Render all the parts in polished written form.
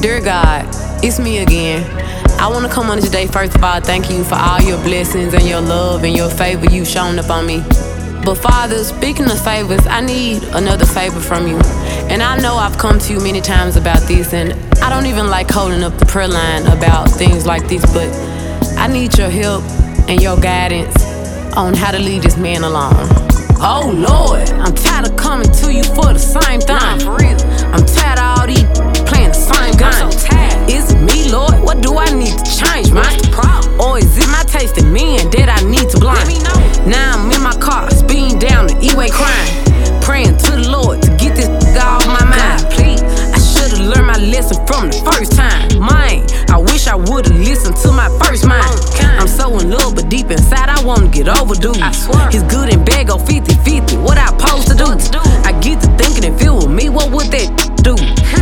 Dear God, it's me again. I want to come on today, first of all, thank you for all your blessings and your love and your favor you've shown up on me. But Father, speaking of favors, I need another favor from you. And I know I've come to you many times about this, and I don't even like holding up the prayer line about things like this, but I need your help and your guidance on how to lead this man along. Oh Lord, I'm tired of coming to you for the same thing. Nah, for real. I'm tired of all these playing the same game. I'm so tired. Is it me, Lord? What do I need to change, man? What's the problem? Or is it my taste in men that I need to blind? Let me know. Now I'm in my car, speeding down the E-way crying, praying to the Lord to get this off my mind. God, please. I should've learned my lesson from the first time. Mine, I wish I would've listened to my first mind. I'm so in love, but deep inside I wanna get overdue. I swear. His good and bad go 50-50. What I supposed to do? I get to thinking if it was me, what would that do?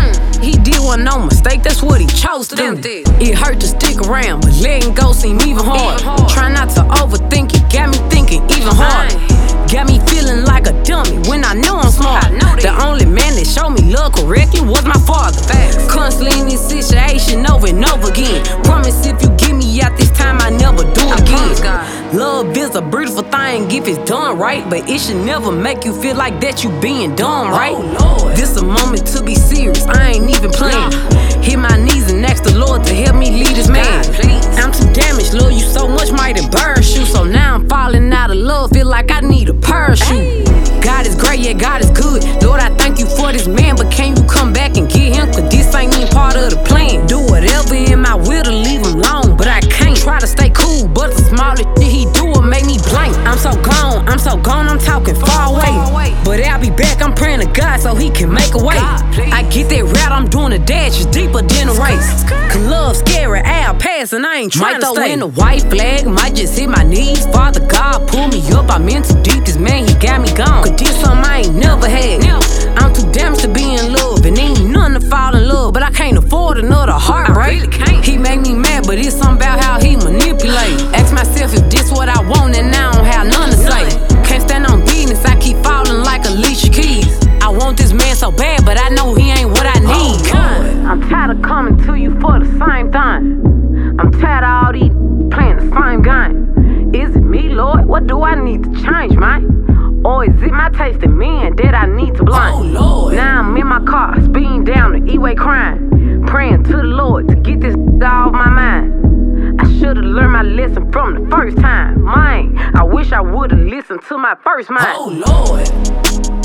He did one no mistake, that's what he chose to do. It hurt to stick around, but letting go seemed even hard. Try not to overthink it, got me thinking even harder. Got me feeling like a dummy when I know I'm smart. The only man that showed me love correctly was my father. Constantly in this situation over and over again. Promise if you get me out this time, I never do it again. Love is a beautiful thing if it's done right, but it should never make you feel like that you being dumb, right? This a moment to be serious, I ain't even playing. Hit my knees and ask the Lord to help me lead this man. I'm too damaged, love you so much might embarrass you. So now I'm falling out of love, feel like I need a parachute. God is great, yeah, God is good. Lord, I thank you for this man, but can you come back and get him? Cause this ain't even part of the plan. Do whatever in my will to leave him alone, but I can't. Try to stay cool, but the smallest shit he do will make me blank. I'm so gone, I'm talking far away. But I'll be back, I'm praying to God so he can make a way. I get that route, I'm doing a dash, it's deeper than a race. Cause love scary, I'll pass and I ain't trying to stay. Might throw in a white flag, might just hit my knees. Father God, pull me up, I'm in too deep, this man, he got me gone. Cause this something I ain't never had. I'm too damaged to be in love, and ain't nothing to fall in love, but I can't afford another heartbreak. He make me mad, but it's something about how he manipulate. Ask myself if this what I want, and I don't have none to say. Can't stand on business, I keep falling like Alicia Keys. I want this man so bad, but I know he ain't what I need. I'm tired of coming to you for the same thing. I'm tired of all these playing the same game. Is it me, Lord? What do I need to change, man? Or is it my taste in men that I need to blind? Oh, Lord. Now I'm in my car, speeding down the E-way crying, praying to the Lord to get this off my mind. I should've learned my lesson from the first time. Mine, I wish I would've listened to my first mind. Oh Lord.